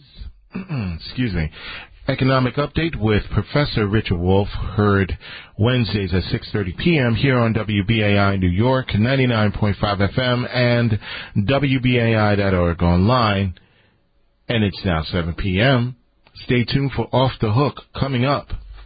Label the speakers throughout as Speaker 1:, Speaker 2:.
Speaker 1: Excuse me. Economic Update with Professor Richard Wolff, heard Wednesdays at 6:30 p.m. here on WBAI New York, 99.5 FM, and WBAI.org online. And it's now 7 p.m. Stay tuned for Off the Hook coming up.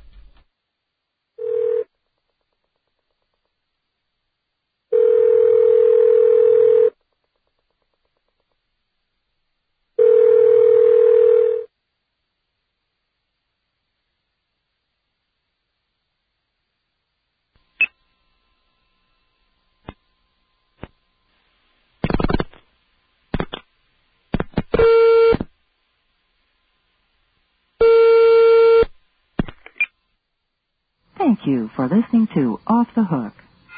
Speaker 2: Thank you for listening to Off the Hook.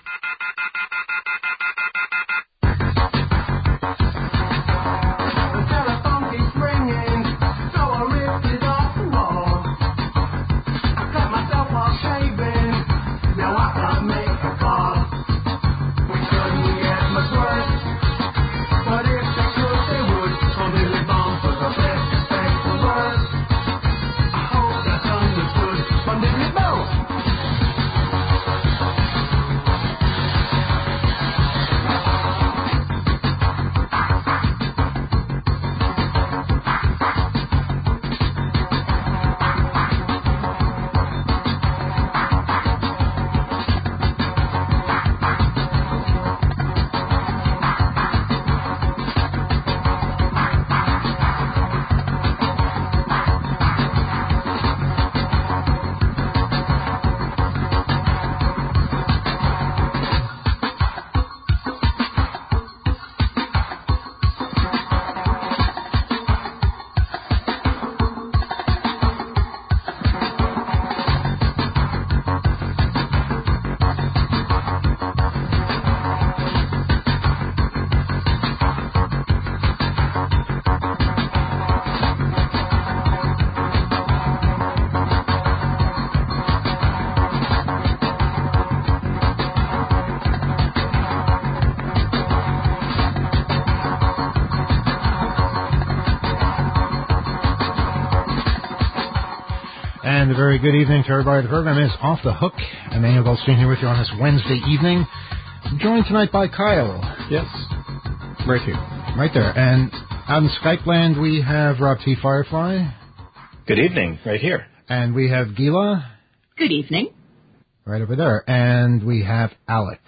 Speaker 3: And a very good evening to everybody. The program is Off the Hook. Emmanuel Goldstein here with you on this Wednesday evening. I'm joined tonight by Kyle.
Speaker 4: Yes, right here.
Speaker 3: Right there. And out in Skype land, we have Rob T. Firefly.
Speaker 4: Good evening, right here.
Speaker 3: And we have Gila.
Speaker 5: Good evening.
Speaker 3: Right over there. And we have Alex.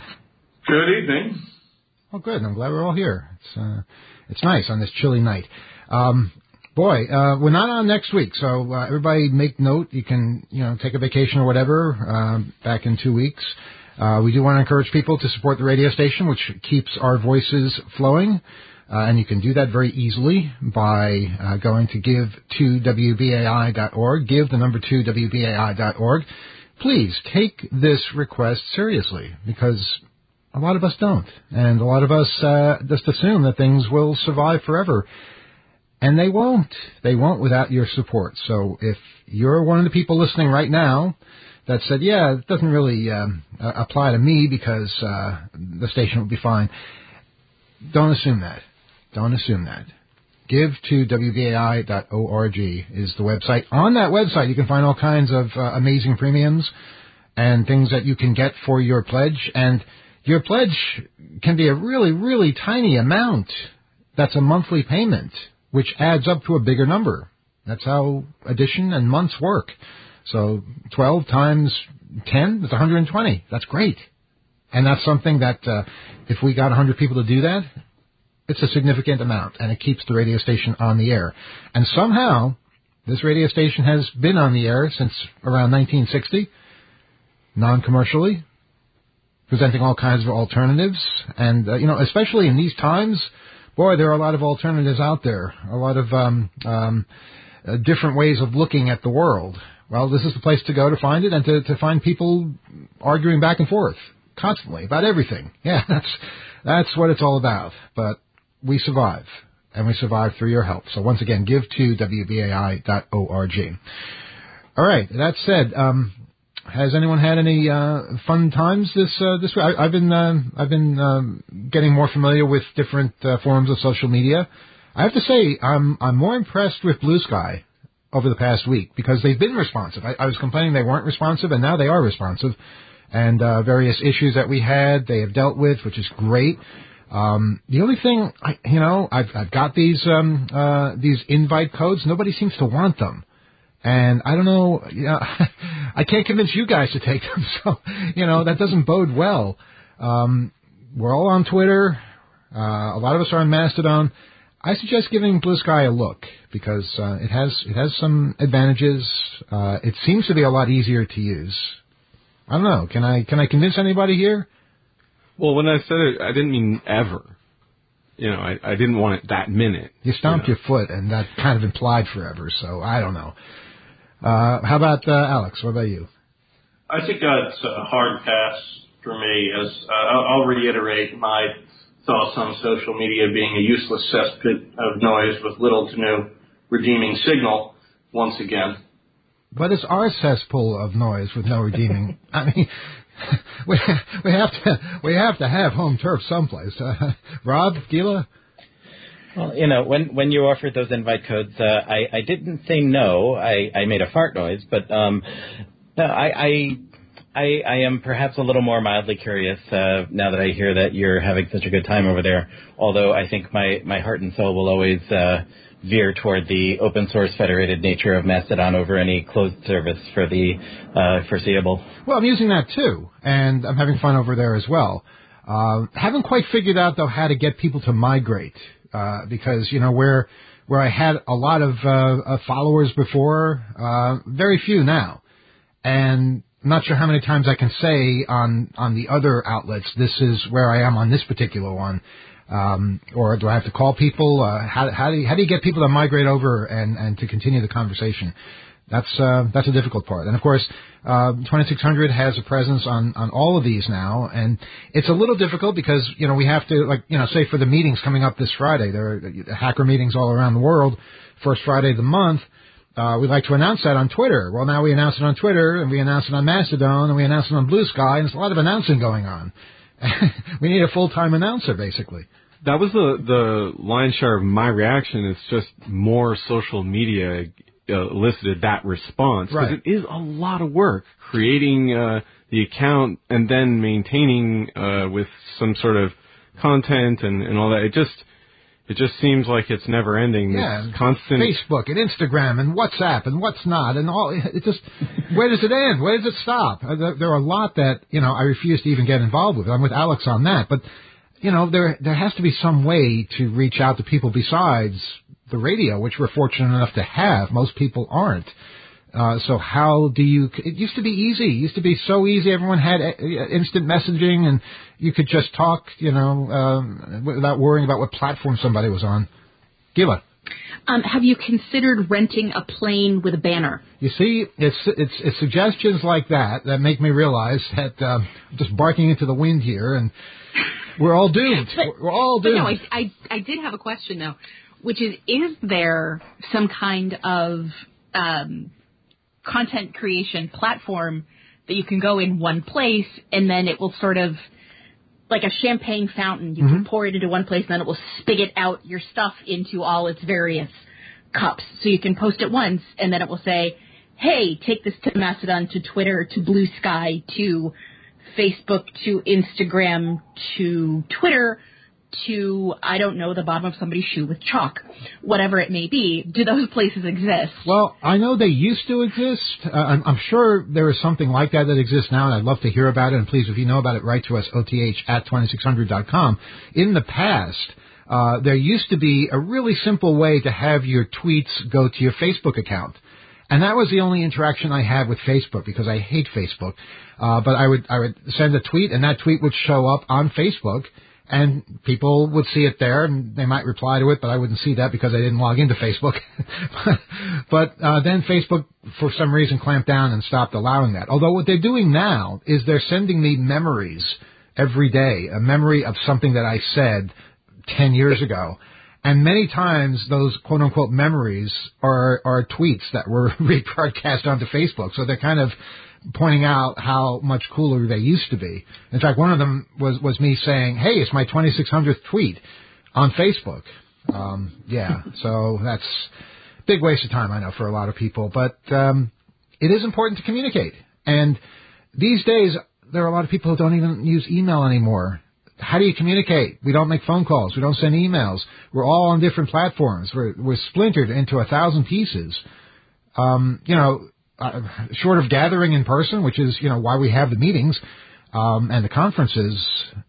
Speaker 6: Good evening.
Speaker 3: Oh, good. I'm glad we're all here. It's nice on this chilly night. We're not on next week, so everybody make note. You can, take a vacation or whatever back in 2 weeks. We do want to encourage people to support the radio station, which keeps our voices flowing. And you can do that very easily by going to give2wbai.org, give the number 2wbai.org. Please take this request seriously, because a lot of us don't. And a lot of us just assume that things will survive forever. And they won't. They won't without your support. So if you're one of the people listening right now that said, yeah, it doesn't really apply to me because the station will be fine, don't assume that. Don't assume that. Give to WBAI.org is the website. On that website, you can find all kinds of amazing premiums and things that you can get for your pledge. And your pledge can be a really, really tiny amount. That's a monthly payment, which adds up to a bigger number. That's how addition and months work. So 12 times 10 is 120. That's great. And that's something that if we got 100 people to do that, it's a significant amount, and it keeps the radio station on the air. And somehow, this radio station has been on the air since around 1960, non-commercially, presenting all kinds of alternatives. And, especially in these times, boy, there are a lot of alternatives out there, a lot of different ways of looking at the world. Well, this is the place to go to find it and to find people arguing back and forth constantly about everything. Yeah, that's what it's all about. But we survive, and we survive through your help. So once again, give to WBAI.org. All right, that said, has anyone had any fun times this week? I've been getting more familiar with different forms of social media. I have to say, I'm more impressed with Blue Sky over the past week because they've been responsive. I was complaining they weren't responsive, and now they are responsive. And various issues that we had, they have dealt with, which is great. The only thing, I've got these invite codes. Nobody seems to want them. And I don't know, I can't convince you guys to take them, so, that doesn't bode well. We're all on Twitter. A lot of us are on Mastodon. I suggest giving Blue Sky a look because it has some advantages. It seems to be a lot easier to use. I don't know. Can I convince anybody here?
Speaker 5: Well, when I said it, I didn't mean ever. I didn't want it that minute.
Speaker 3: You stomped your foot, and that kind of implied forever, so I don't know. How about Alex? What about you?
Speaker 6: I think it's a hard pass for me. As I'll reiterate my thoughts on social media being a useless cesspit of noise with little to no redeeming signal once again.
Speaker 3: But it's our cesspool of noise with no redeeming. I mean, we have to have home turf someplace. Rob, Gila?
Speaker 4: Well, when you offered those invite codes, I didn't say no. I made a fart noise, but no, I am perhaps a little more mildly curious now that I hear that you're having such a good time over there. Although I think my heart and soul will always veer toward the open source federated nature of Mastodon over any closed service for the foreseeable.
Speaker 3: Well, I'm using that too, and I'm having fun over there as well. Haven't quite figured out though how to get people to migrate because where I had a lot of followers before, very few now, and I'm not sure how many times I can say on the other outlets this is where I am on this particular one. Or do I have to call people? How do you get people to migrate over and to continue the conversation? That's a difficult part. And of course, 2600 has a presence on all of these now, and it's a little difficult because we have to say for the meetings coming up this Friday, there are hacker meetings all around the world, first Friday of the month. We like to announce that on Twitter. Well, now we announce it on Twitter, and we announce it on Mastodon, and we announce it on Blue Sky, and there's a lot of announcing going on. We need a full-time announcer, basically.
Speaker 5: That was the lion's share of my reaction. It's just more social media elicited that response. Because it is a lot of work creating the account and then maintaining with some sort of content and all that. It just seems like it's never ending.
Speaker 3: Yeah,
Speaker 5: this constant
Speaker 3: Facebook and Instagram and WhatsApp and what's not and all. It just where does it end? Where does it stop? There are a lot that I refuse to even get involved with. I'm with Alex on that, but there has to be some way to reach out to people besides the radio, which we're fortunate enough to have. Most people aren't. So how do you? It used to be easy. It used to be so easy. Everyone had instant messaging, and you could just talk, without worrying about what platform somebody was on. Gila.
Speaker 7: Have you considered renting a plane with a banner?
Speaker 3: You see, it's suggestions like that make me realize that I'm just barking into the wind here, and we're all doomed. We're all doomed.
Speaker 7: But no, I did have a question, though, which is there some kind of content creation platform that you can go in one place, and then it will sort of, like a champagne fountain, you can pour it into one place, and then it will spigot out your stuff into all its various cups. So you can post it once, and then it will say, hey, take this to Mastodon, to Twitter, to Blue Sky, to Facebook, to Instagram, to Twitter, to, I don't know, the bottom of somebody's shoe with chalk. Whatever it may be, do those places exist?
Speaker 3: Well, I know they used to exist. I'm sure there is something like that exists now, and I'd love to hear about it. And please, if you know about it, write to us, oth@2600.com. In the past, there used to be a really simple way to have your tweets go to your Facebook account. And that was the only interaction I had with Facebook because I hate Facebook. But I would send a tweet, and that tweet would show up on Facebook, and people would see it there, and they might reply to it, but I wouldn't see that because I didn't log into Facebook. But then Facebook, for some reason, clamped down and stopped allowing that. Although what they're doing now is they're sending me memories every day, a memory of something that I said 10 years ago. And many times those quote-unquote memories are tweets that were rebroadcast onto Facebook. So they're kind of pointing out how much cooler they used to be. In fact, one of them was me saying, hey, it's my 2600th tweet on Facebook. So that's a big waste of time, I know, for a lot of people. But it is important to communicate. And these days, there are a lot of people who don't even use email anymore. How do you communicate? We don't make phone calls. We don't send emails. We're all on different platforms. We're splintered into 1,000 pieces. Short of gathering in person, which is, why we have the meetings and the conferences,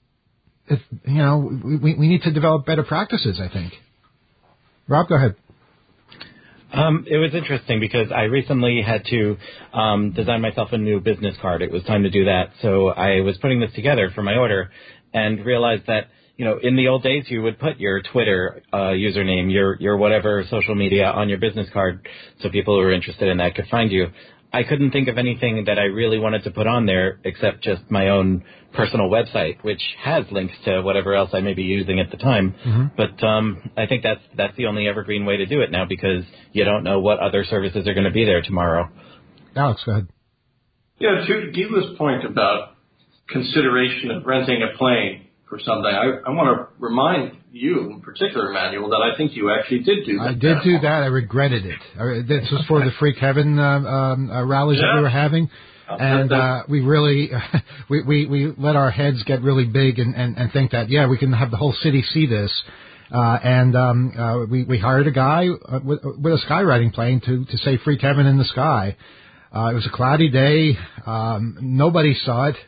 Speaker 3: we need to develop better practices, I think. Rob, go ahead.
Speaker 4: It was interesting because I recently had to design myself a new business card. It was time to do that. So I was putting this together for my order and realized that, in the old days, you would put your Twitter username, your whatever social media on your business card so people who were interested in that could find you. I couldn't think of anything that I really wanted to put on there except just my own personal website, which has links to whatever else I may be using at the time. Mm-hmm. But I think that's the only evergreen way to do it now because you don't know what other services are going to be there tomorrow.
Speaker 3: Alex, go ahead.
Speaker 6: Yeah, to Gila's point about consideration of renting a plane for something, I want to remind you in particular, Emmanuel, that I think you actually did do that.
Speaker 3: I did do that. I regretted it. This was for the Free Kevin rallies that we were having. And we really, we let our heads get really big and think that, we can have the whole city see this. We hired a guy with a skywriting plane to say Free Kevin in the sky. It was a cloudy day. Nobody saw it.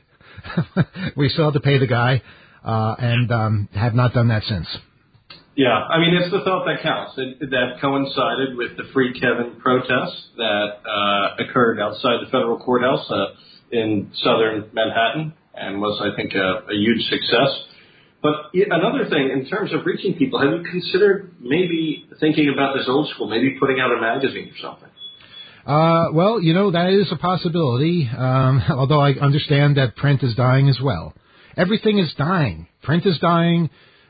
Speaker 3: We still had to pay the guy. And have not done that since.
Speaker 6: Yeah, I mean, it's the thought that counts. That coincided with the Free Kevin protests that occurred outside the federal courthouse in southern Manhattan and was, I think, a huge success. But another thing, in terms of reaching people, have you considered maybe thinking about this old school, maybe putting out a magazine or something?
Speaker 3: Well, that is a possibility, although I understand that print is dying as well. Everything is dying. Print is dying.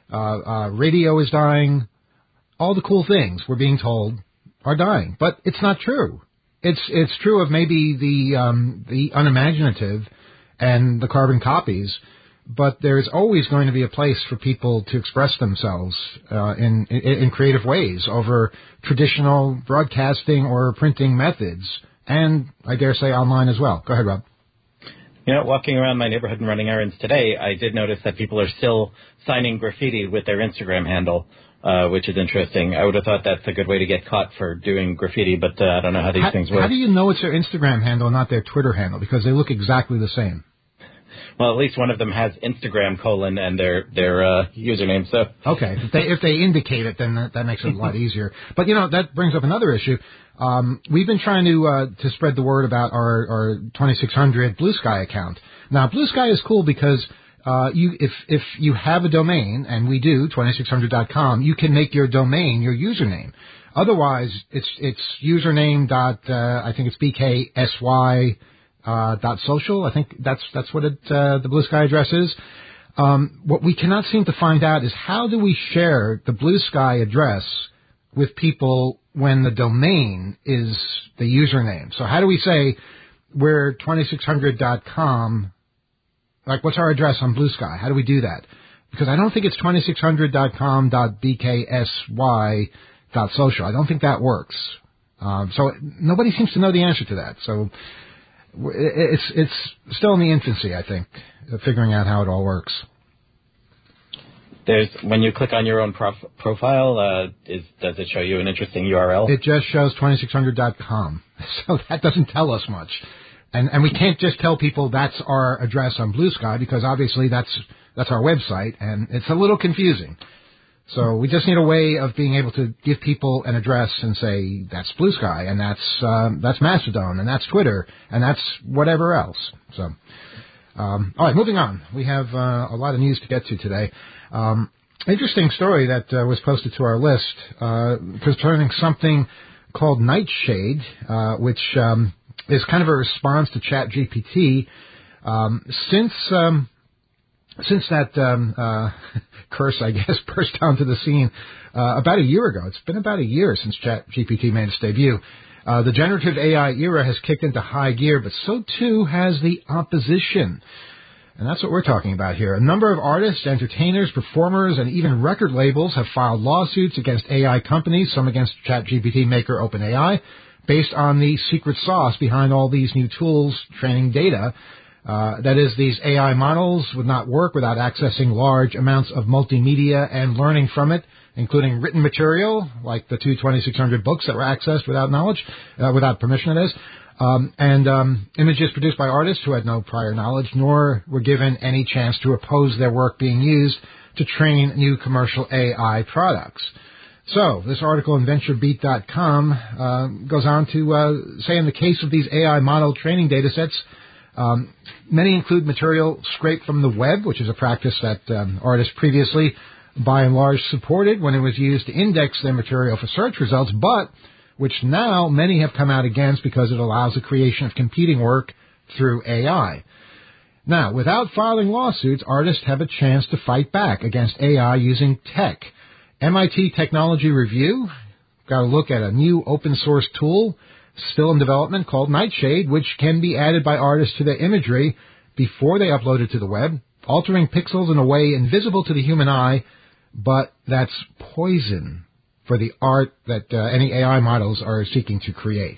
Speaker 3: Radio is dying. All the cool things we're being told are dying, but it's not true. It's true of maybe the unimaginative and the carbon copies, but there's always going to be a place for people to express themselves in creative ways over traditional broadcasting or printing methods, and I dare say online as well. Go ahead, Rob.
Speaker 4: Walking around my neighborhood and running errands today, I did notice that people are still signing graffiti with their Instagram handle, which is interesting. I would have thought that's a good way to get caught for doing graffiti, but I don't know how these things work.
Speaker 3: How do you know it's their Instagram handle, not their Twitter handle? Because they look exactly the same.
Speaker 4: Well, at least one of them has Instagram : and their username. So
Speaker 3: okay, if they indicate it, then that makes it a lot easier. But that brings up another issue. We've been trying to spread the word about our 2600 Blue Sky account. Now, Blue Sky is cool because if you have a domain, and we do 2600.com, you can make your domain your username. Otherwise, it's username I think it's bksy. .social. I think that's what the Blue Sky address is. What we cannot seem to find out is how do we share the Blue Sky address with people when the domain is the username? So how do we say we're 2600.com? Like, what's our address on Blue Sky? How do we do that? Because I don't think it's 2600.com.bksy.social. I don't think that works. So nobody seems to know the answer to that. So it's still in the infancy, I think, figuring out how it all works.
Speaker 4: When you click on your own profile, does it show you an interesting URL?
Speaker 3: It just shows 2600.com, so that doesn't tell us much. And we can't just tell people that's our address on Blue Sky because obviously that's our website, and it's a little confusing. So we just need a way of being able to give people an address and say that's Blue Sky, and that's Mastodon, and that's Twitter, and that's whatever else. So, all right, moving on. We have a lot of news to get to today. Interesting story that was posted to our list concerning something called Nightshade, which is kind of a response to ChatGPT. Since that curse, I guess, burst onto the scene about a year ago. It's been about a year since ChatGPT made its debut. The generative AI era has kicked into high gear, but so too has the opposition. And that's what we're talking about here. A number of artists, entertainers, performers, and even record labels have filed lawsuits against AI companies, some against ChatGPT maker OpenAI, based on the secret sauce behind all these new tools training data. That is, these AI models would not work without accessing large amounts of multimedia and learning from it, including written material, like the 2600 books that were accessed without knowledge, without permission, that is, and images produced by artists who had no prior knowledge, nor were given any chance to oppose their work being used to train new commercial AI products. So, this article in VentureBeat.com goes on to say in the case of these AI model training data sets, many include material scraped from the web, which is a practice that artists previously, by and large, supported when it was used to index their material for search results, but which now many have come out against because it allows the creation of competing work through AI. Now, without filing lawsuits, artists have a chance to fight back against AI using tech. MIT Technology Review got a look at a new open-source tool still in development called Nightshade, which can be added by artists to their imagery before they upload it to the web, altering pixels in a way invisible to the human eye, but that's poison for the art that any AI models are seeking to create.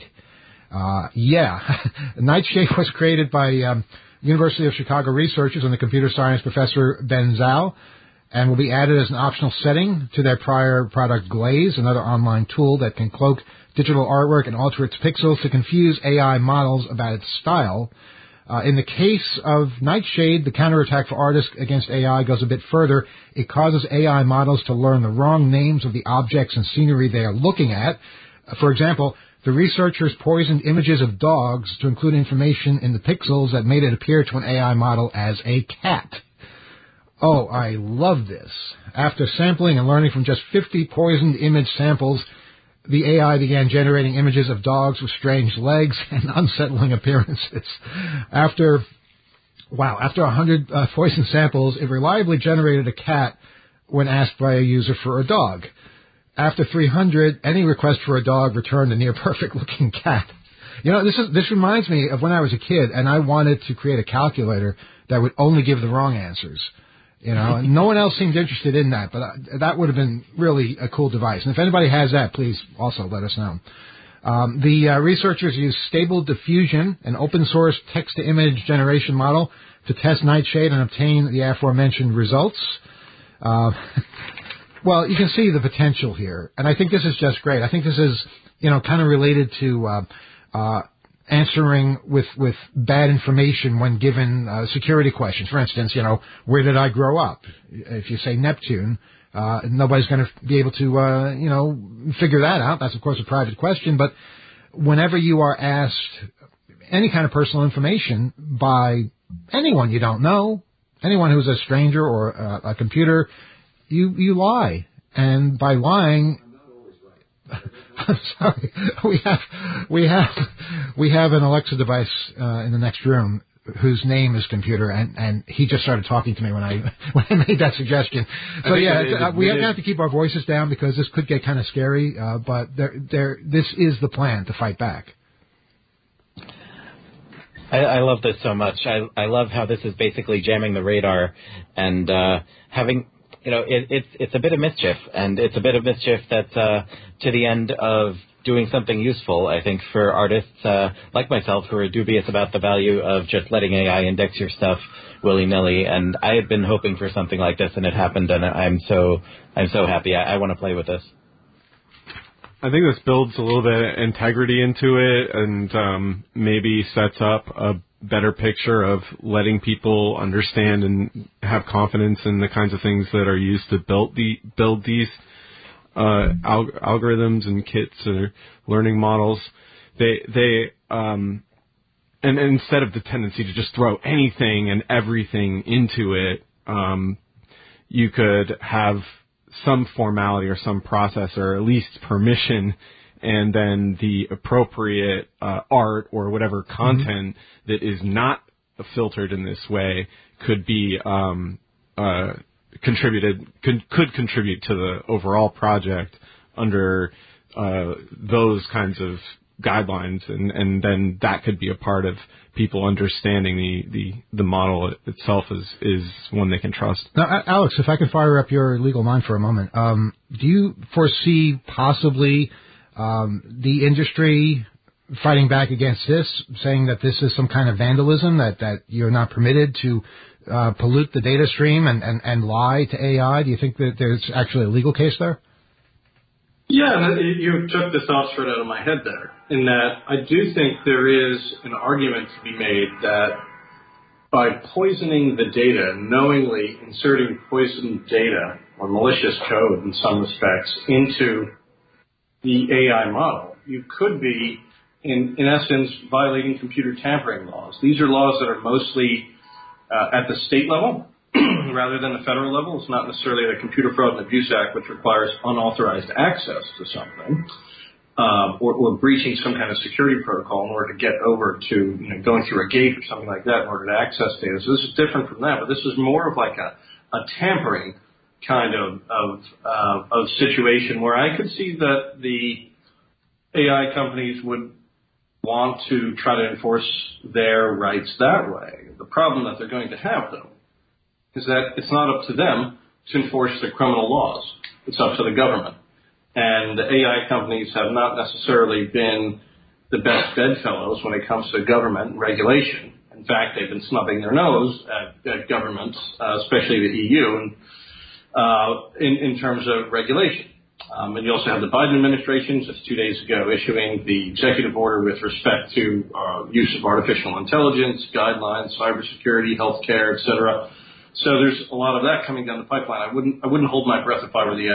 Speaker 3: Nightshade was created by University of Chicago researchers and the computer science professor Ben Zhao, and will be added as an optional setting to their prior product Glaze, another online tool that can cloak digital artwork and alter its pixels to confuse AI models about its style. In the case of Nightshade, the counterattack for artists against AI goes a bit further. It causes AI models to learn the wrong names of the objects and scenery they are looking at. For example, the researchers poisoned images of dogs to include information in the pixels that made it appear to an AI model as a cat. Oh, I love this. After sampling and learning from just 50 poisoned image samples, the AI began generating images of dogs with strange legs and unsettling appearances. After 100 poison samples, it reliably generated a cat when asked by a user for a dog. After 300, any request for a dog returned a near-perfect-looking cat. You know, this reminds me of when I was a kid and I wanted to create a calculator that would only give the wrong answers. You know, and no one else seemed interested in that, but that would have been really a cool device. And if anybody has that, please also let us know. The researchers used Stable Diffusion, an open-source text-to-image generation model, to test Nightshade and obtain the aforementioned results. Well, you can see the potential here, and I think this is just great. I think this is, kind of related to answering with bad information when given security questions. For instance, where did I grow up? If you say Neptune, nobody's going to be able to, figure that out. That's, of course, a private question. But whenever you are asked any kind of personal information by anyone you don't know, anyone who's a stranger or a computer, you lie. And by lying, I'm sorry. We have an Alexa device in the next room whose name is computer, and he just started talking to me when I made that suggestion. So we have to keep our voices down because this could get kind of scary. But this is the plan to fight back.
Speaker 4: I love this so much. I love how this is basically jamming the radar and having. It's a bit of mischief, and it's a bit of mischief that's to the end of doing something useful, I think, for artists like myself who are dubious about the value of just letting AI index your stuff willy-nilly. And I had been hoping for something like this, and it happened, and I'm so happy. I want to play with this.
Speaker 5: I think this builds a little bit of integrity into it and maybe sets up a better picture of letting people understand and have confidence in the kinds of things that are used to build these algorithms and kits or learning models. And instead of the tendency to just throw anything and everything into it, you could have some formality or some process or at least permission, and then the appropriate art or whatever content that is not filtered in this way could be could contribute to the overall project under those kinds of guidelines, and then that could be a part of people understanding the model itself is one they can trust.
Speaker 3: Now, Alex, if I could fire up your legal mind for a moment, do you foresee possibly the industry fighting back against this, saying that this is some kind of vandalism, that you're not permitted to pollute the data stream and lie to AI? Do you think that there's actually a legal case there?
Speaker 6: Yeah, you took the thoughts right out of my head there, in that I do think there is an argument to be made that by poisoning the data, knowingly inserting poisoned data or malicious code in some respects into the AI model, you could be, in essence, violating computer tampering laws. These are laws that are mostly at the state level rather than the federal level. It's not necessarily the Computer Fraud and Abuse Act, which requires unauthorized access to something or breaching some kind of security protocol in order to get over to going through a gate or something like that in order to access data. So this is different from that, but this is more of like a tampering kind of situation where I could see that the AI companies would want to try to enforce their rights that way. The problem that they're going to have, though, is that it's not up to them to enforce the criminal laws. It's up to the government. And the AI companies have not necessarily been the best bedfellows when it comes to government regulation. In fact, they've been snubbing their nose at governments, especially the EU, in terms of regulation. And you also have the Biden administration just 2 days ago issuing the executive order with respect to use of artificial intelligence, guidelines, cybersecurity, healthcare, et cetera. So there's a lot of that coming down the pipeline. I wouldn't hold my breath if I were the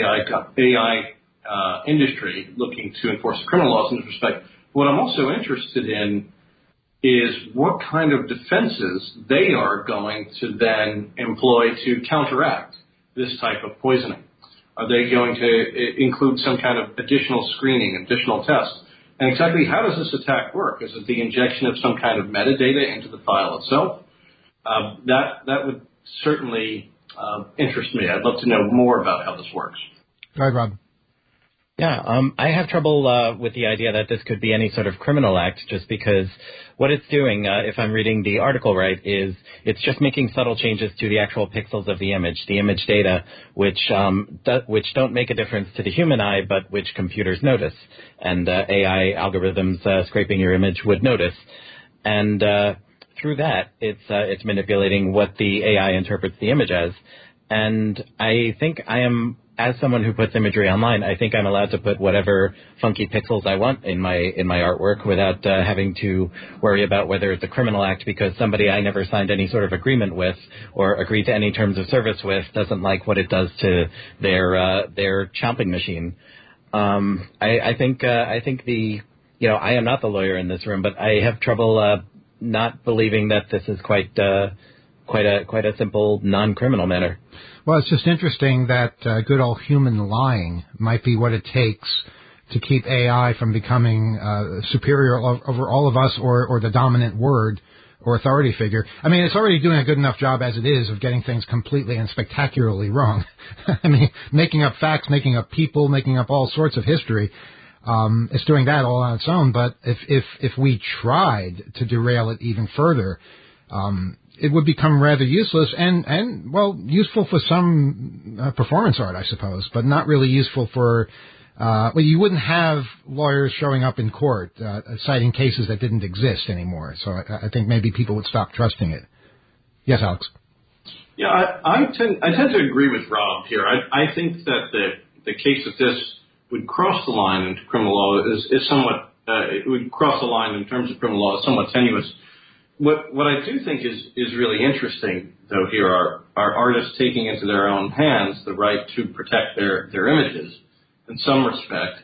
Speaker 6: AI industry looking to enforce the criminal laws in this respect. What I'm also interested in is what kind of defenses they are going to then employ to counteract this type of poisoning. Are they going to include some kind of additional screening, additional tests? And exactly how does this attack work? Is it the injection of some kind of metadata into the file itself? That would certainly interest me. I'd love to know more about how this works.
Speaker 3: Go ahead, Rob.
Speaker 4: Yeah, I have trouble with the idea that this could be any sort of criminal act, just because what it's doing, if I'm reading the article right, is it's just making subtle changes to the actual pixels of the image data, which don't make a difference to the human eye, but which computers notice, and AI algorithms scraping your image would notice, and through that, it's manipulating what the AI interprets the image as, and I think I am. As someone who puts imagery online, I think I'm allowed to put whatever funky pixels I want in my artwork without having to worry about whether it's a criminal act because somebody I never signed any sort of agreement with or agreed to any terms of service with doesn't like what it does to their chomping machine. I think I am not the lawyer in this room, but I have trouble not believing that this is quite a simple non-criminal matter.
Speaker 3: Well, it's just interesting that good old human lying might be what it takes to keep AI from becoming superior over all of us or the dominant word or authority figure. I mean, it's already doing a good enough job as it is of getting things completely and spectacularly wrong. I mean, making up facts, making up people, making up all sorts of history. It's doing that all on its own. But if we tried to derail it even further, it would become rather useless and well, useful for some performance art, I suppose, but not really useful for, you wouldn't have lawyers showing up in court citing cases that didn't exist anymore. So I think maybe people would stop trusting it. Yes, Alex?
Speaker 6: Yeah, I tend to agree with Rob here. I think that the case that this would cross the line into criminal law is somewhat, it would cross the line in terms of criminal law is somewhat tenuous. What I do think is really interesting, though, here are artists taking into their own hands the right to protect their images in some respect.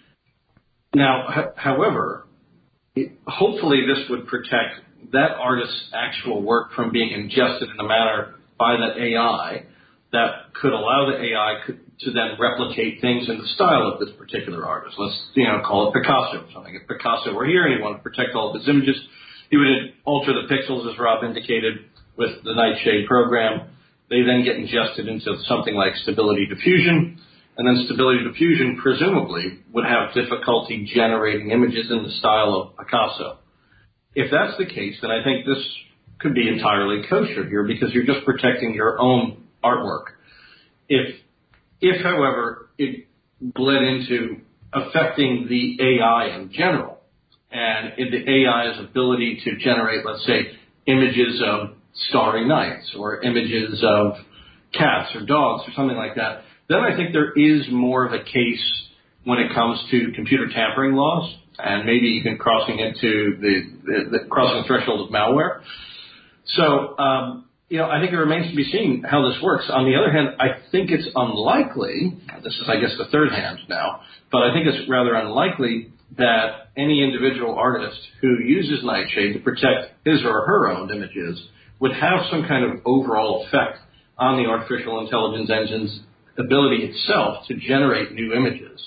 Speaker 6: Now, however, hopefully this would protect that artist's actual work from being ingested in a manner by that AI that could allow the AI to then replicate things in the style of this particular artist. Let's call it Picasso or something. If Picasso were here and he wanted to protect all of his images, he would alter the pixels, as Rob indicated, with the Nightshade program. They then get ingested into something like Stability Diffusion, And then Stability Diffusion, presumably, would have difficulty generating images in the style of Picasso. If that's the case, then I think this could be entirely kosher here because you're just protecting your own artwork. If however, it bled into affecting the AI in general, and the AI's ability to generate, let's say, images of starry nights or images of cats or dogs or something like that, then I think there is more of a case when it comes to computer tampering laws and maybe even crossing into the crossing the threshold of malware. So, I think it remains to be seen how this works. On the other hand, I think it's unlikely, this is, I guess, the third hand now, but I think it's rather unlikely that any individual artist who uses Nightshade to protect his or her own images would have some kind of overall effect on the artificial intelligence engine's ability itself to generate new images.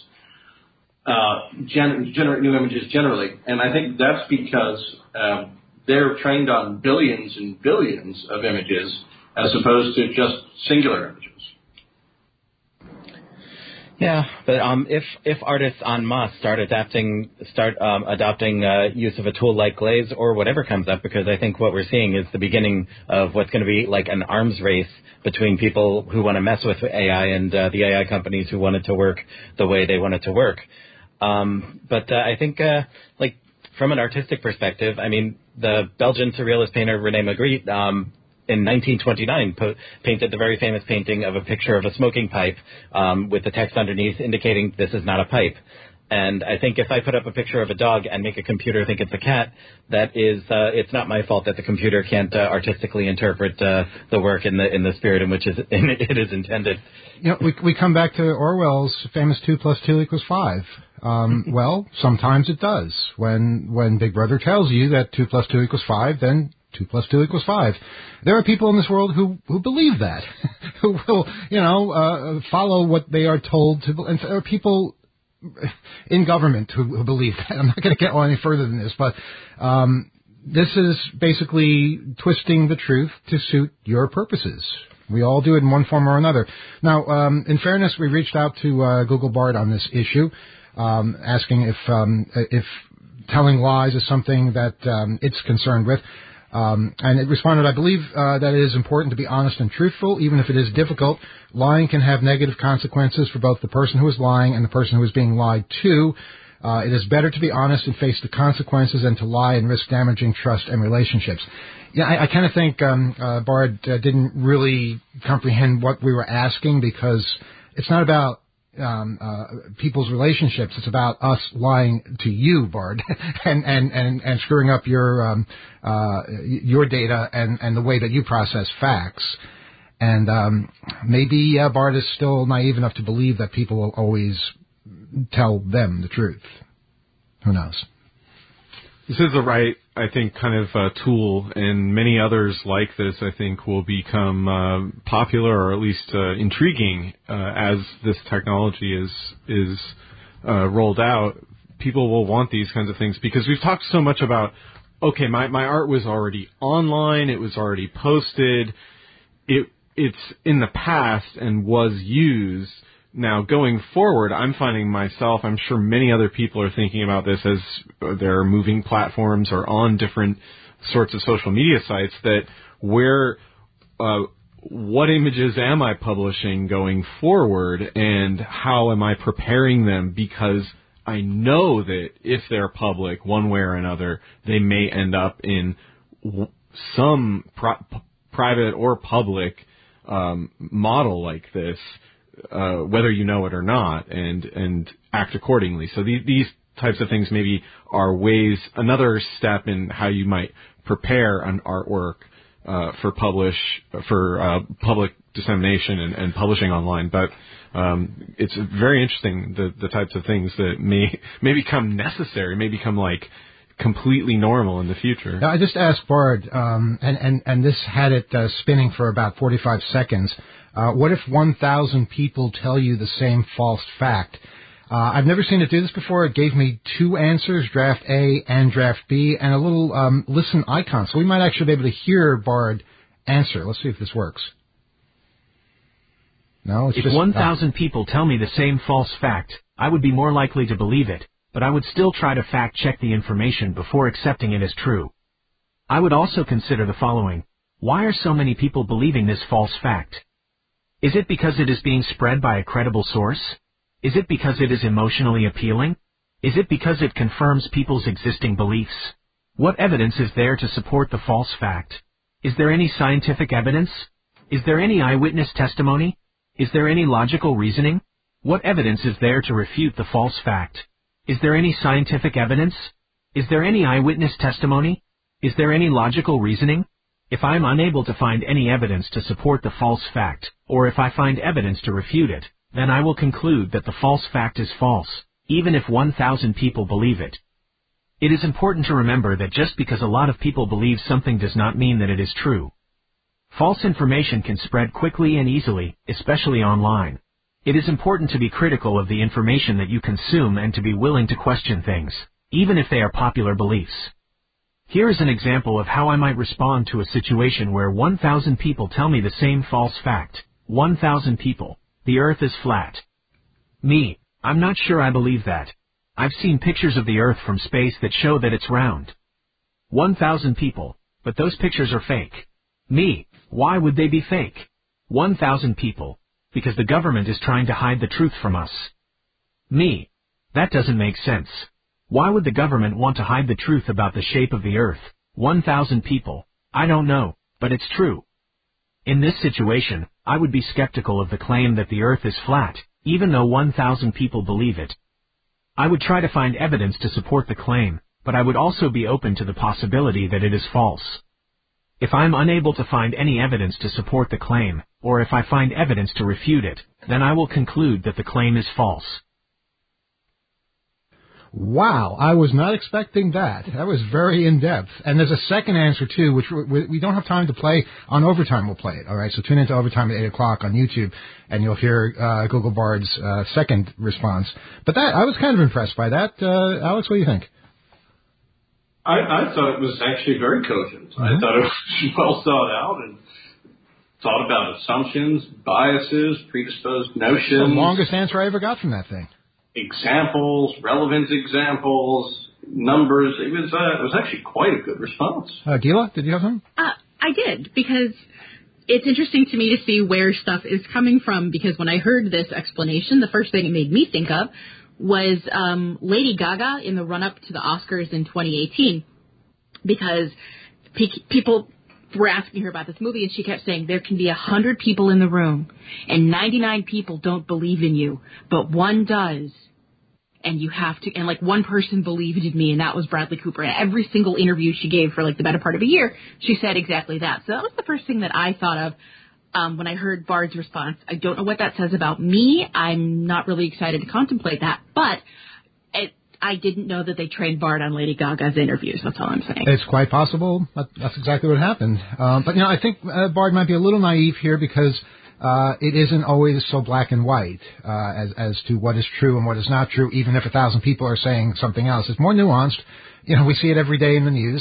Speaker 6: Generate new images generally. And I think that's because they're trained on billions and billions of images as opposed to just singular images.
Speaker 4: Yeah, but if artists en masse start adopting use of a tool like Glaze or whatever comes up, because I think what we're seeing is the beginning of what's going to be like an arms race between people who want to mess with AI and the AI companies who want it to work the way they want it to work. But I think from an artistic perspective, I mean, the Belgian surrealist painter René Magritte in 1929 painted the very famous painting of a picture of a smoking pipe with the text underneath indicating this is not a pipe. And I think if I put up a picture of a dog and make a computer think it's a cat, that is, it's not my fault that the computer can't artistically interpret the work in the spirit in which it is intended.
Speaker 3: We come back to Orwell's famous 2 + 2 = 5. Well, sometimes it does. When Big Brother tells you that 2 + 2 = 5, then 2 + 2 = 5. There are people in this world who believe that, who will, follow what they are told to. And there are people in government who believe that. I'm not going to get any further than this, but this is basically twisting the truth to suit your purposes. We all do it in one form or another. Now, in fairness, we reached out to Google Bard on this issue, asking if telling lies is something that it's concerned with. And it responded, I believe that it is important to be honest and truthful, even if it is difficult. Lying can have negative consequences for both the person who is lying and the person who is being lied to. It is better to be honest and face the consequences than to lie and risk damaging trust and relationships. Yeah, I kind of think Bard didn't really comprehend what we were asking, because it's not about people's relationships. It's about us lying to you, Bard, and screwing up your data and the way that you process facts. And maybe Bard is still naive enough to believe that people will always tell them the truth. Who knows?
Speaker 5: This is the right, I think, kind of tool, and many others like this, I think, will become popular or at least intriguing as this technology is rolled out. People will want these kinds of things because we've talked so much about, okay, my art was already online, it was already posted, it's in the past and was used. Now, going forward, I'm finding myself, I'm sure many other people are thinking about this as they're moving platforms or on different sorts of social media sites, that what images am I publishing going forward, and how am I preparing them? Because I know that if they're public one way or another, they may end up in some private or public model like this, whether you know it or not, and act accordingly. So these types of things maybe are ways, another step in how you might prepare an artwork for public dissemination and publishing online. But it's very interesting, the types of things that may become necessary, may become like completely normal in the future.
Speaker 3: I just asked Bard, and this had it spinning for about 45 seconds. What if 1,000 people tell you the same false fact? I've never seen it do this before. It gave me 2 answers, draft A and draft B, and a little listen icon. So we might actually be able to hear Bard answer. Let's see if this works. No, it's
Speaker 8: if
Speaker 3: just
Speaker 8: 1,000 people tell me the same false fact, I would be more likely to believe it, but I would still try to fact-check the information before accepting it as true. I would also consider the following. Why are so many people believing this false fact? Is it because it is being spread by a credible source? Is it because it is emotionally appealing? Is it because it confirms people's existing beliefs? What evidence is there to support the false fact? Is there any scientific evidence? Is there any eyewitness testimony? Is there any logical reasoning? What evidence is there to refute the false fact? Is there any scientific evidence? Is there any eyewitness testimony? Is there any logical reasoning? If I am unable to find any evidence to support the false fact, or if I find evidence to refute it, then I will conclude that the false fact is false, even if 1,000 people believe it. It is important to remember that just because a lot of people believe something does not mean that it is true. False information can spread quickly and easily, especially online. It is important to be critical of the information that you consume and to be willing to question things, even if they are popular beliefs. Here is an example of how I might respond to a situation where 1,000 people tell me the same false fact. 1,000 people. The Earth is flat. Me. I'm not sure I believe that. I've seen pictures of the Earth from space that show that it's round. 1,000 people. But those pictures are fake. Me. Why would they be fake? 1,000 people. Because the government is trying to hide the truth from us. Me. That doesn't make sense. Why would the government want to hide the truth about the shape of the Earth? 1,000 people. I don't know, but it's true. In this situation, I would be skeptical of the claim that the Earth is flat, even though 1,000 people believe it. I would try to find evidence to support the claim, but I would also be open to the possibility that it is false. If I am unable to find any evidence to support the claim, or if I find evidence to refute it, then I will conclude that the claim is false.
Speaker 3: Wow, I was not expecting that. That was very in-depth. And there's a second answer, too, which we don't have time to play. On Overtime, we'll play it, all right? So tune into Overtime at 8 o'clock on YouTube, and you'll hear Google Bard's second response. But that I was kind of impressed by that. Alex, what do you think?
Speaker 6: I thought it was actually very cogent. Mm-hmm. I thought it was well thought out and thought about assumptions, biases, predisposed notions.
Speaker 3: It's the longest answer I ever got from that thing.
Speaker 6: Examples, relevant examples, numbers. It was actually quite a good response.
Speaker 3: Gila, did you have something?
Speaker 7: I did, because it's interesting to me to see where stuff is coming from, because when I heard this explanation, the first thing it made me think of was Lady Gaga in the run-up to the Oscars in 2018, because people were asking her about this movie, and she kept saying, there can be 100 people in the room, and 99 people don't believe in you, but one does. And you have to, and like one person believed in me, and that was Bradley Cooper. And every single interview she gave for like the better part of a year, she said exactly that. So that was the first thing that I thought of when I heard Bard's response. I don't know what that says about me. I'm not really excited to contemplate that, but I didn't know that they trained Bard on Lady Gaga's interviews. That's all I'm saying.
Speaker 3: It's quite possible. That's exactly what happened. But I think Bard might be a little naive here, because it isn't always so black and white as to what is true and what is not true, even if 1,000 people are saying something else. It's more nuanced. We see it every day in the news.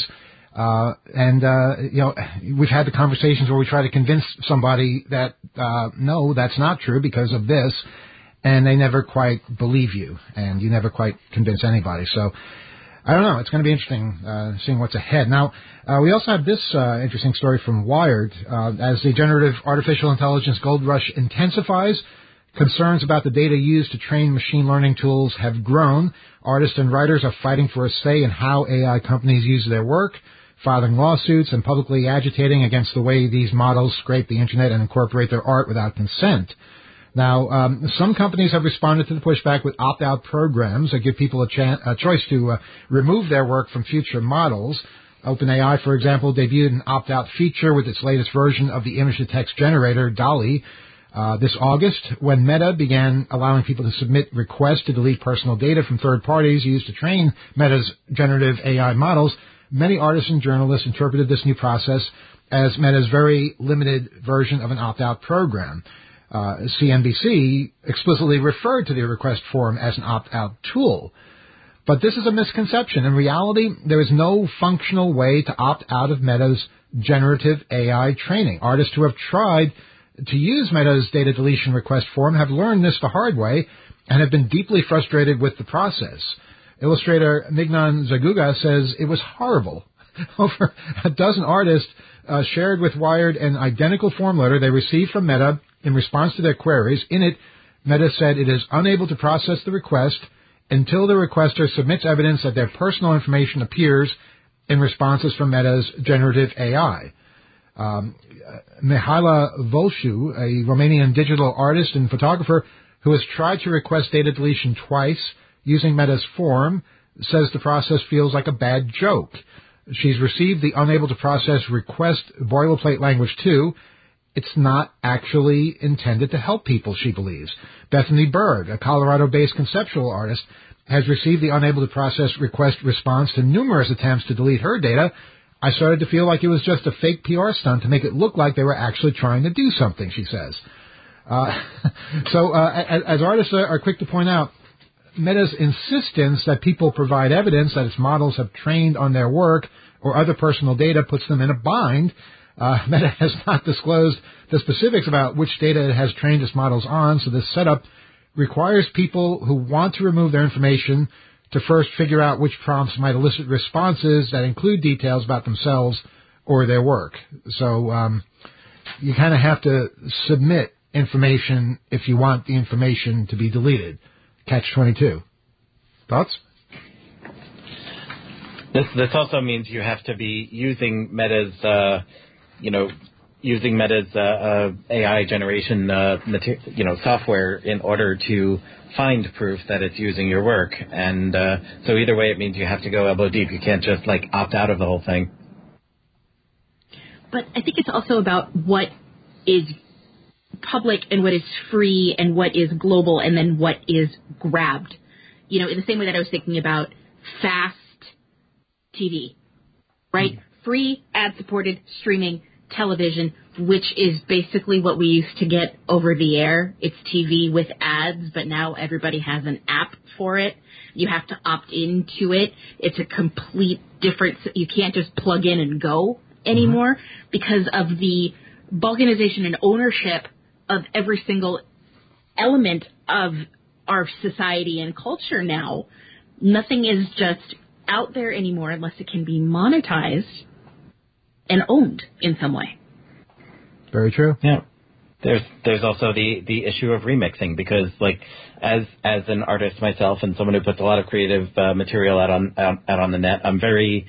Speaker 3: We've had the conversations where we try to convince somebody that, no, that's not true because of this, and they never quite believe you, and you never quite convince anybody. So, I don't know. It's going to be interesting seeing what's ahead. Now, we also have this interesting story from Wired. As the generative artificial intelligence gold rush intensifies, concerns about the data used to train machine learning tools have grown. Artists and writers are fighting for a say in how AI companies use their work, filing lawsuits and publicly agitating against the way these models scrape the internet and incorporate their art without consent. Now, some companies have responded to the pushback with opt-out programs that give people a choice to remove their work from future models. OpenAI, for example, debuted an opt-out feature with its latest version of the image-to-text generator, DALL-E, this August, when Meta began allowing people to submit requests to delete personal data from third parties used to train Meta's generative AI models. Many artists and journalists interpreted this new process as Meta's very limited version of an opt-out program. CNBC explicitly referred to the request form as an opt-out tool. But this is a misconception. In reality, there is no functional way to opt out of Meta's generative AI training. Artists who have tried to use Meta's data deletion request form have learned this the hard way and have been deeply frustrated with the process. Illustrator Mignon Zaguga says it was horrible. Over a dozen artists shared with Wired an identical form letter they received from Meta in response to their queries. In it, Meta said it is unable to process the request until the requester submits evidence that their personal information appears in responses from Meta's generative AI. Mihaela Volshu, a Romanian digital artist and photographer who has tried to request data deletion twice using Meta's form, says the process feels like a bad joke. She's received the unable to process request boilerplate language too. It's not actually intended to help people, she believes. Bethany Bird, a Colorado-based conceptual artist, has received the unable to process request response to numerous attempts to delete her data. I started to feel like it was just a fake PR stunt to make it look like they were actually trying to do something, she says. As artists are quick to point out, Meta's insistence that people provide evidence that its models have trained on their work or other personal data puts them in a bind. Meta has not disclosed the specifics about which data it has trained its models on, so this setup requires people who want to remove their information to first figure out which prompts might elicit responses that include details about themselves or their work. So you kind of have to submit information if you want the information to be deleted. Catch-22. Thoughts?
Speaker 4: This also means you have to be using Meta's, AI generation, software in order to find proof that it's using your work. And so either way, it means you have to go elbow deep. You can't just opt out of the whole thing.
Speaker 7: But I think it's also about what is public and what is free and what is global and then what is grabbed. In the same way that I was thinking about fast TV, right? Mm-hmm. Free, ad-supported, streaming television, which is basically what we used to get over the air. It's TV with ads, but now everybody has an app for it. You have to opt into it. It's a complete difference. You can't just plug in and go anymore because of the balkanization and ownership of every single element of our society and culture now. Nothing is just out there anymore unless it can be monetized and owned in some way.
Speaker 3: Very true.
Speaker 4: Yeah. There's also the issue of remixing because as an artist myself and someone who puts a lot of creative material out on the net, I'm very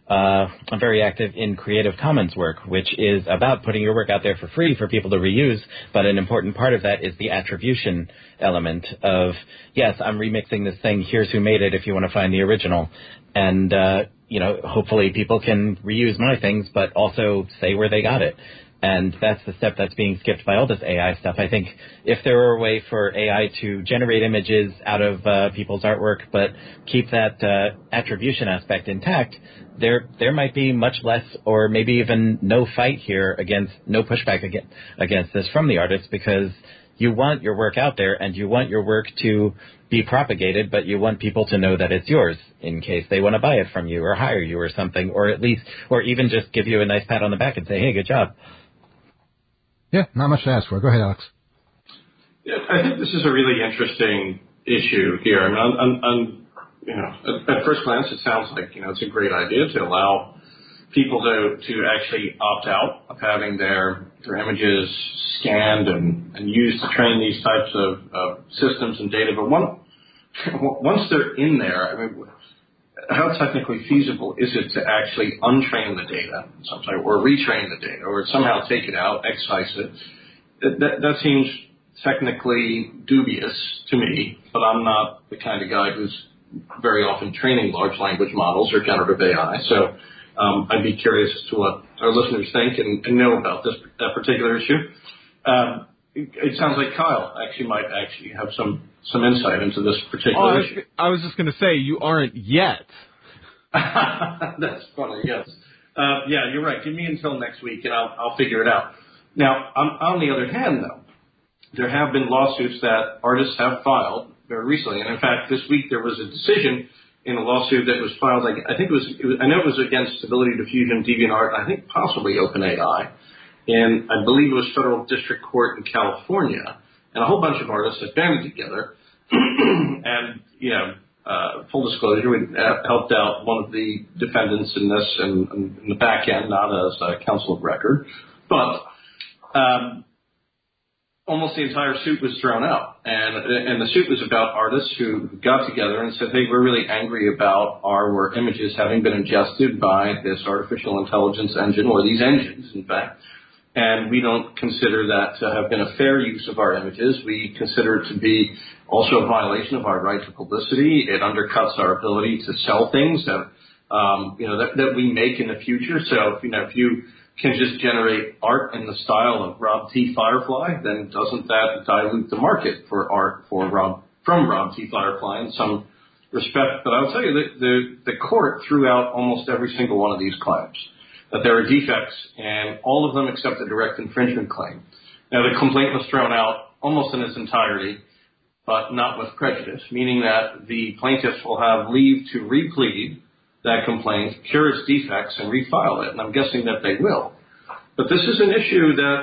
Speaker 4: active in Creative Commons work, which is about putting your work out there for free for people to reuse. But an important part of that is the attribution element of, yes, I'm remixing this thing. Here's who made it if you want to find the original. And, hopefully people can reuse my things, but also say where they got it. And that's the step that's being skipped by all this AI stuff. I think if there were a way for AI to generate images out of people's artwork, but keep that attribution aspect intact, there might be much less or maybe even no fight here no pushback against this from the artists, because you want your work out there and you want your work to be propagated, but you want people to know that it's yours in case they want to buy it from you or hire you or something, or even just give you a nice pat on the back and say, hey, good job.
Speaker 3: Yeah, not much to ask for. Go ahead, Alex.
Speaker 6: Yeah, I think this is a really interesting issue here. I mean, at first glance, it sounds like, it's a great idea to allow people to actually opt out of having their images scanned and used to train these types of systems and data. But once they're in there, I mean, how technically feasible is it to actually untrain the data sometime, or retrain the data, or somehow take it out, excise it? That seems technically dubious to me, but I'm not the kind of guy who's very often training large language models or generative AI. So I'd be curious as to what our listeners think and know about that particular issue. It sounds like Kyle might have some insight into this particular issue.
Speaker 5: I was just going to say, you aren't yet.
Speaker 6: That's funny, yes. Yeah, you're right. Give me until next week, and I'll figure it out. Now, on the other hand, though, there have been lawsuits that artists have filed very recently. And, in fact, this week there was a decision in a lawsuit that was filed, I know it was against Stability Diffusion, DeviantArt, I think possibly OpenAI. in, I believe it was federal district court in California, and a whole bunch of artists had banded together. And, full disclosure, we helped out one of the defendants in this in the back end, not as a counsel of record. But almost the entire suit was thrown out. And the suit was about artists who got together and said, hey, we're really angry about our images having been ingested by this artificial intelligence engine, or these engines, in fact. And we don't consider that to have been a fair use of our images. We consider it to be also a violation of our right to publicity. It undercuts our ability to sell things that we make in the future. So, if you can just generate art in the style of Rob T. Firefly, then doesn't that dilute the market for art from Rob T. Firefly in some respect? But I'll tell you that the court threw out almost every single one of these claims, that there are defects, and all of them except the direct infringement claim. Now, the complaint was thrown out almost in its entirety, but not with prejudice, meaning that the plaintiffs will have leave to replead that complaint, cure its defects, and refile it, and I'm guessing that they will. But this is an issue that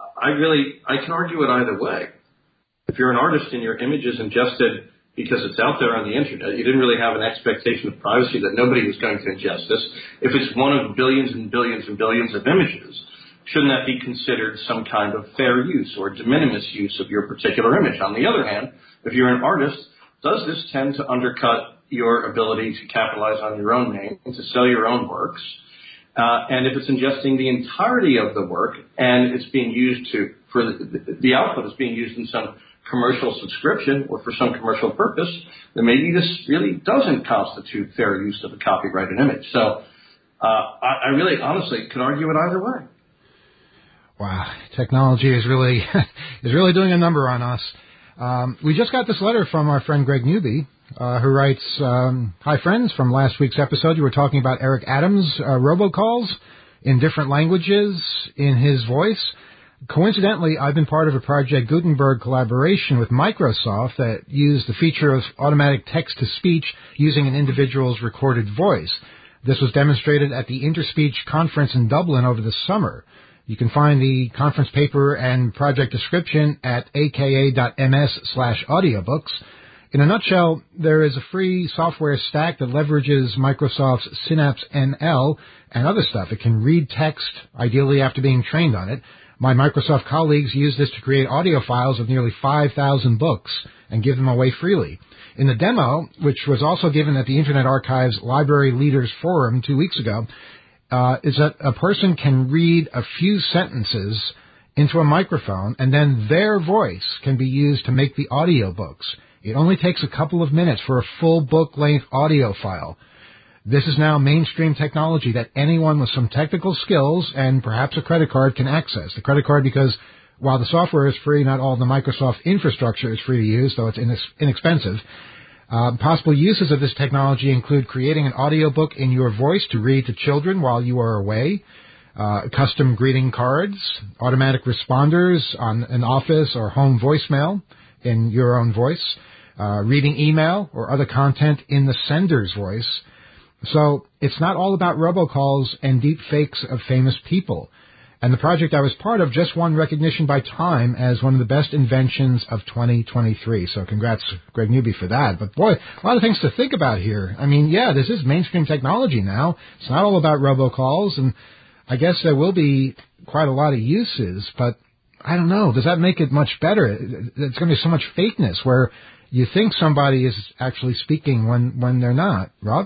Speaker 6: I can argue it either way. If you're an artist and your image is ingested because it's out there on the internet, you didn't really have an expectation of privacy that nobody was going to ingest this. If it's one of billions and billions and billions of images, shouldn't that be considered some kind of fair use or de minimis use of your particular image? On the other hand, if you're an artist, does this tend to undercut your ability to capitalize on your own name and to sell your own works? And if it's ingesting the entirety of the work and it's being used the output is being used in some commercial subscription or for some commercial purpose, then maybe this really doesn't constitute fair use of a copyrighted image. So I really honestly could argue it either way.
Speaker 3: Wow, technology is really doing a number on us. We just got this letter from our friend Greg Newby, who writes, hi friends, from last week's episode you were talking about Eric Adams' robocalls in different languages in his voice. Coincidentally, I've been part of a Project Gutenberg collaboration with Microsoft that used the feature of automatic text-to-speech using an individual's recorded voice. This was demonstrated at the Interspeech conference in Dublin over the summer. You can find the conference paper and project description at aka.ms/audiobooks. In a nutshell, there is a free software stack that leverages Microsoft's Synapse NL and other stuff. It can read text, ideally after being trained on it. My Microsoft colleagues use this to create audio files of nearly 5,000 books and give them away freely. In the demo, which was also given at the Internet Archive's Library Leaders Forum 2 weeks ago, is that a person can read a few sentences into a microphone, and then their voice can be used to make the audio books. It only takes a couple of minutes for a full book-length audio file. This is now mainstream technology that anyone with some technical skills and perhaps a credit card can access. The credit card, because while the software is free, not all the Microsoft infrastructure is free to use, though it's inexpensive. Possible uses of this technology include creating an audiobook in your voice to read to children while you are away, custom greeting cards, automatic responders on an office or home voicemail in your own voice, reading email or other content in the sender's voice. So it's not all about robocalls and deep fakes of famous people. And the project I was part of just won recognition by Time as one of the best inventions of 2023. So congrats, Greg Newby, for that. But boy, a lot of things to think about here. I mean, yeah, this is mainstream technology now. It's not all about robocalls, and I guess there will be quite a lot of uses, but I don't know. Does that make it much better? It's going to be so much fakeness where you think somebody is actually speaking when they're not. Rob?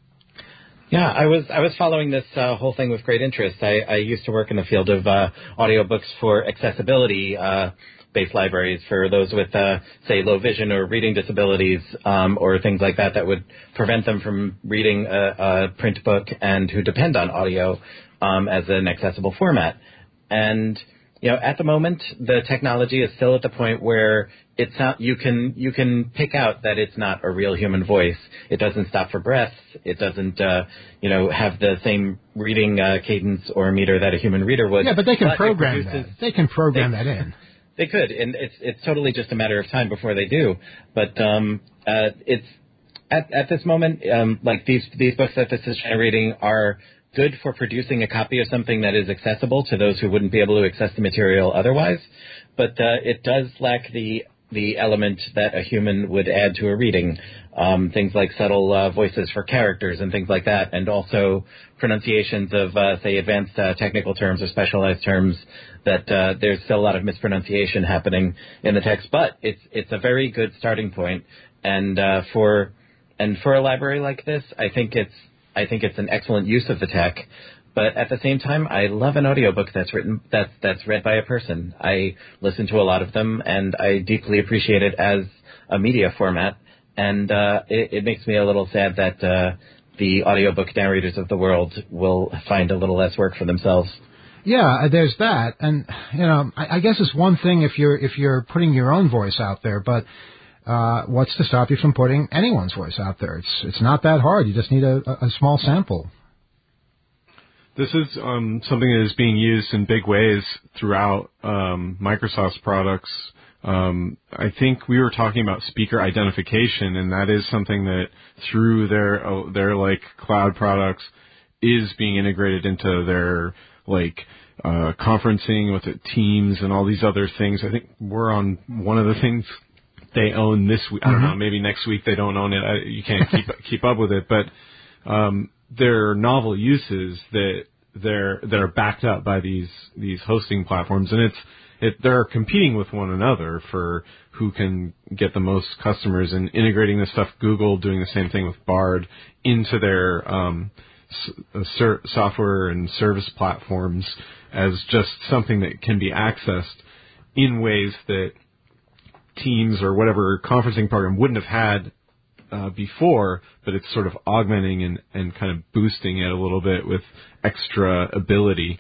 Speaker 4: Yeah, I was following this whole thing with great interest. I used to work in the field of audiobooks for accessibility-based libraries for those with, say, low vision or reading disabilities or things like that would prevent them from reading a print book and who depend on audio as an accessible format. And at the moment, the technology is still at the point where it's not, you can pick out that it's not a real human voice. It doesn't stop for breaths. It doesn't, have the same reading cadence or meter that a human reader would.
Speaker 3: Yeah, but they can program that. They can program that in.
Speaker 4: They could, and it's totally just a matter of time before they do. But it's at this moment, like these books that this is generating are good for producing a copy of something that is accessible to those who wouldn't be able to access the material otherwise, but it does lack the element that a human would add to a reading. Things like subtle voices for characters and things like that, and also pronunciations of, say, advanced technical terms or specialized terms that there's still a lot of mispronunciation happening in the text. But it's a very good starting point, and for a library like this, I think it's an excellent use of the tech. But at the same time, I love an audiobook that's read by a person. I listen to a lot of them, and I deeply appreciate it as a media format. And it makes me a little sad that the audiobook narrators of the world will find a little less work for themselves.
Speaker 3: Yeah, there's that, and I guess it's one thing if you're putting your own voice out there, but what's to stop you from putting anyone's voice out there? It's not that hard. You just need a small sample.
Speaker 5: This is something that is being used in big ways throughout Microsoft's products. I think we were talking about speaker identification, and that is something that through their like cloud products is being integrated into their like conferencing with it, Teams and all these other things. I think we're on one of the things they own this week. I don't know, maybe next week they don't own it. You can't keep up with it, but there are novel uses that are backed up by these hosting platforms, and they're competing with one another for who can get the most customers and integrating this stuff. Google doing the same thing with Bard into their software and service platforms as just something that can be accessed in ways that Teams or whatever conferencing program wouldn't have had before, but it's sort of augmenting and kind of boosting it a little bit with extra ability.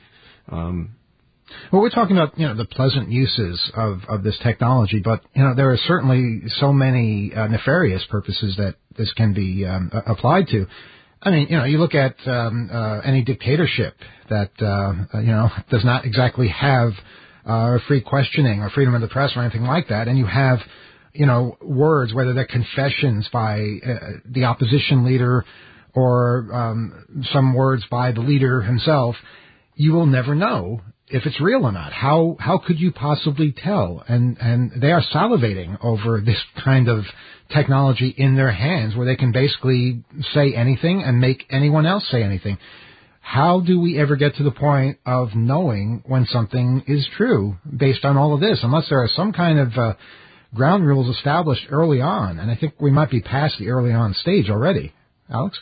Speaker 3: Well, we're talking about, the pleasant uses of this technology, but, there are certainly so many nefarious purposes that this can be applied to. I mean, you look at any dictatorship that, does not exactly have free questioning or freedom of the press or anything like that, and you have, words, whether they're confessions by the opposition leader or some words by the leader himself, you will never know if it's real or not. How could you possibly tell? And they are salivating over this kind of technology in their hands where they can basically say anything and make anyone else say anything. How do we ever get to the point of knowing when something is true based on all of this, unless there are some kind of ground rules established early on? And I think we might be past the early on stage already. Alex?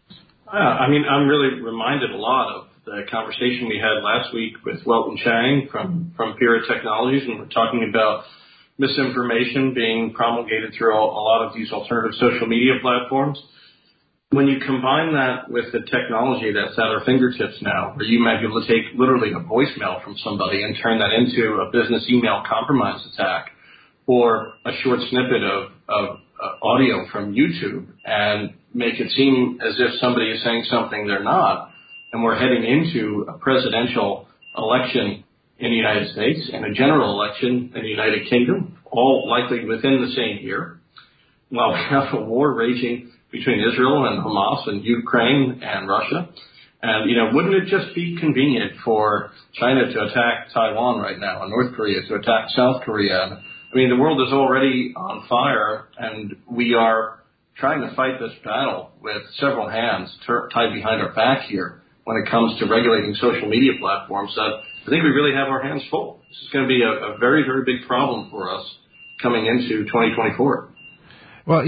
Speaker 6: I'm really reminded a lot of the conversation we had last week with Welton Chang from Pira Technologies, and we're talking about misinformation being promulgated through a lot of these alternative social media platforms. When you combine that with the technology that's at our fingertips now, where you might be able to take literally a voicemail from somebody and turn that into a business email compromise attack, or a short snippet of audio from YouTube and make it seem as if somebody is saying something they're not, and we're heading into a presidential election in the United States and a general election in the United Kingdom, all likely within the same year, while we have a war raging between Israel and Hamas and Ukraine and Russia. And, wouldn't it just be convenient for China to attack Taiwan right now and North Korea to attack South Korea? I mean, the world is already on fire, and we are trying to fight this battle with several hands tied behind our back here when it comes to regulating social media platforms. That I think we really have our hands full. This is going to be a very, very big problem for us coming into 2024.
Speaker 3: Well,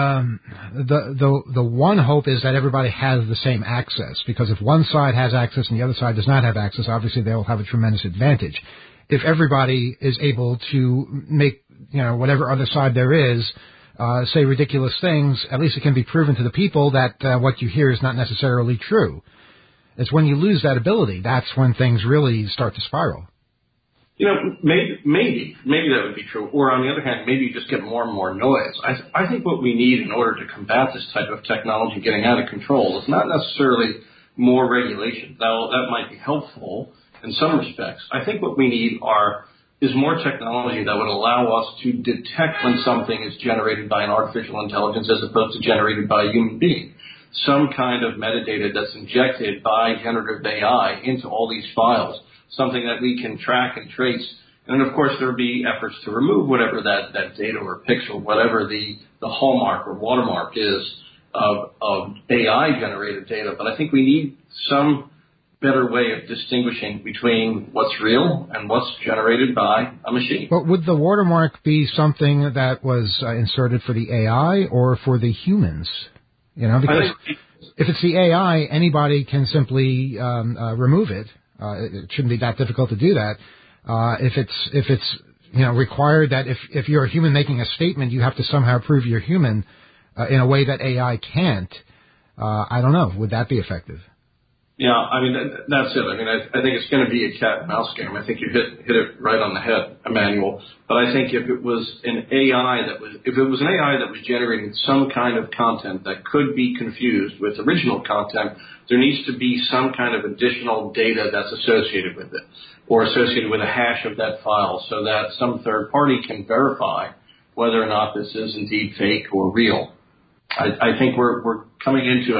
Speaker 3: the one hope is that everybody has the same access, because if one side has access and the other side does not have access, obviously they will have a tremendous advantage. If everybody is able to make, whatever other side there is, say ridiculous things, at least it can be proven to the people that what you hear is not necessarily true. It's when you lose that ability, that's when things really start to spiral.
Speaker 6: Maybe that would be true. Or on the other hand, maybe you just get more and more noise. I think what we need in order to combat this type of technology getting out of control is not necessarily more regulation. That might be helpful in some respects. I think what we need is more technology that would allow us to detect when something is generated by an artificial intelligence as opposed to generated by a human being. some kind of metadata that's injected by generative AI into all these files, something that we can track and trace. And of course, there would be efforts to remove whatever that data or pixel, whatever the hallmark or watermark is of AI-generated data. But I think we need some better way of distinguishing between what's real and what's generated by a machine.
Speaker 3: But would the watermark be something that was inserted for the AI or for the humans? You know, because if it's the AI, anybody can simply remove it. It shouldn't be that difficult to do that. If it's required that if you're a human making a statement, you have to somehow prove you're human in a way that AI can't. I don't know. Would that be effective?
Speaker 6: Yeah, I mean, that's it. I mean, I think it's going to be a cat and mouse game. I think you hit it right on the head, Emmanuel. But I think if it was an AI that was generating some kind of content that could be confused with original content, there needs to be some kind of additional data that's associated with it or associated with a hash of that file so that some third party can verify whether or not this is indeed fake or real. I think we're coming into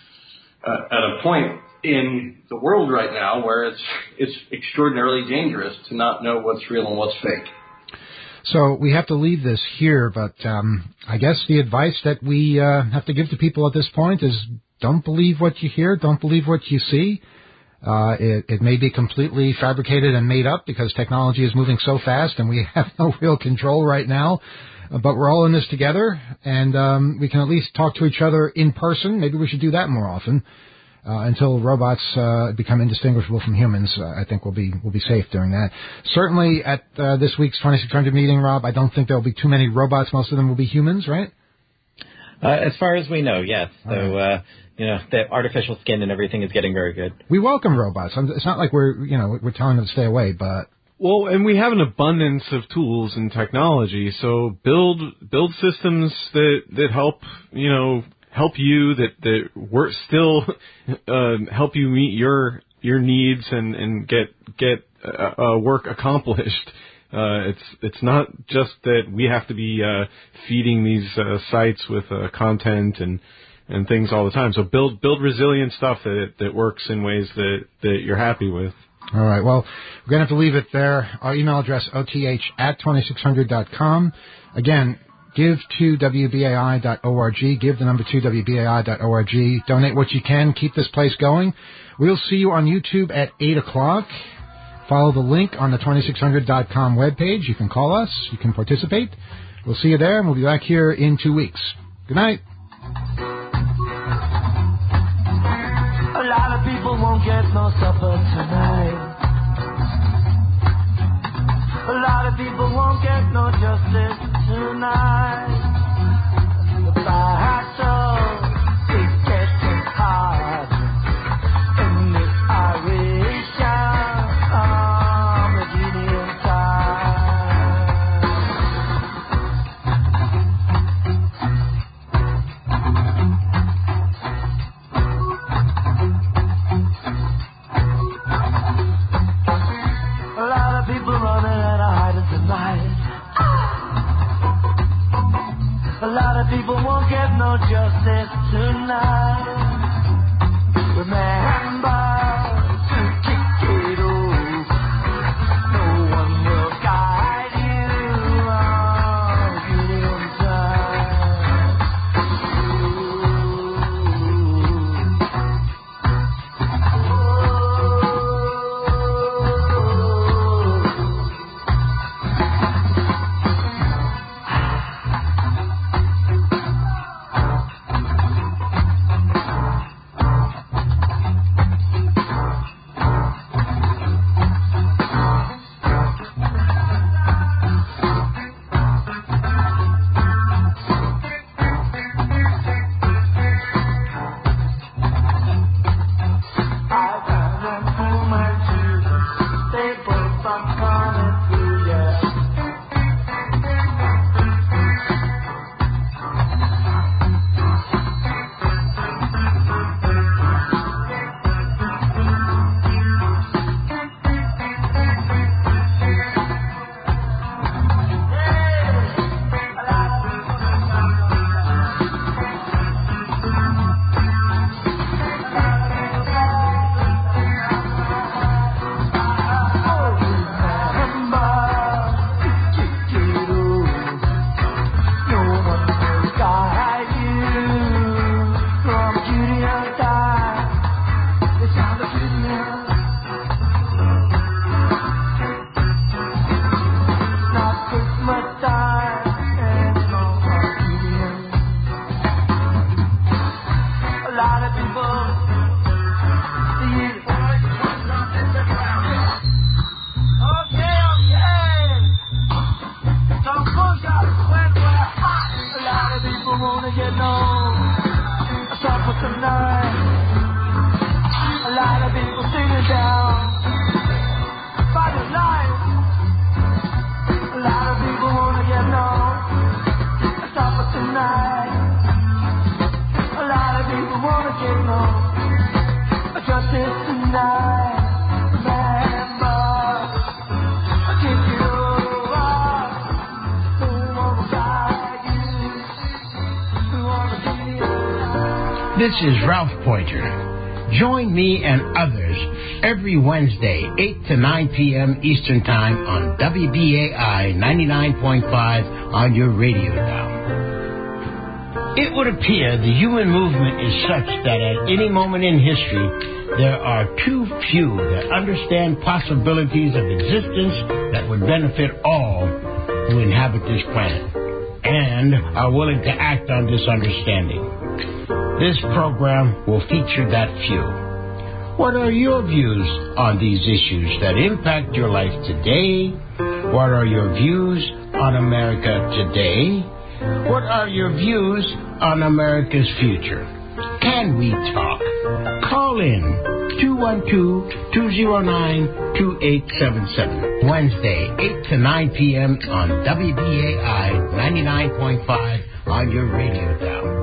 Speaker 6: at a point in the world right now where it's extraordinarily dangerous to not know what's real and what's fake.
Speaker 3: So we have to leave this here, but I guess the advice that we have to give to people at this point is don't believe what you hear, don't believe what you see. It may be completely fabricated and made up because technology is moving so fast and we have no real control right now. But we're all in this together, and we can at least talk to each other in person. Maybe we should do that more often. Until robots become indistinguishable from humans, I think we'll be safe doing that. Certainly at this week's 2600 meeting, Rob, I don't think there'll be too many robots. Most of them will be humans, right?
Speaker 4: As far as we know, yes. So, the artificial skin and everything is getting very good.
Speaker 3: We welcome robots. It's not like we're telling them to stay away, but...
Speaker 5: Well, and we have an abundance of tools and technology, so build systems that help, help you, that work still help you meet your needs and get work accomplished. It's not just that we have to be feeding these sites with content and things all the time. So build resilient stuff that works in ways that you're happy with.
Speaker 3: All right. Well, we're going to have to leave it there. Our email address, oth@2600.com. Again, give to WBAI.org. Give the number to WBAI.org. Donate what you can. Keep this place going. We'll see you on YouTube at 8 o'clock. Follow the link on the 2600.com webpage. You can call us. You can participate. We'll see you there, and we'll be back here in 2 weeks. Good night.
Speaker 9: A lot of people won't get no supper tonight. A lot of people won't get no justice tonight. The battle is getting hard in this Irish Armageddon A lot of people running and hiding tonight.
Speaker 10: This is Ralph Pointer. Join me and others every Wednesday, 8 to 9 p.m. Eastern Time on WBAI 99.5 on your radio dial. It would appear the human movement is such that at any moment in history, there are too few that understand possibilities of existence that would benefit all who inhabit this planet and are willing to act on this understanding. This program will feature that few. What are your views on these issues that impact your life today? What are your views on America today? What are your views on America's future? Can we talk? Call in 212-209-2877. Wednesday, 8 to 9 p.m. on WBAI 99.5 on your radio dial.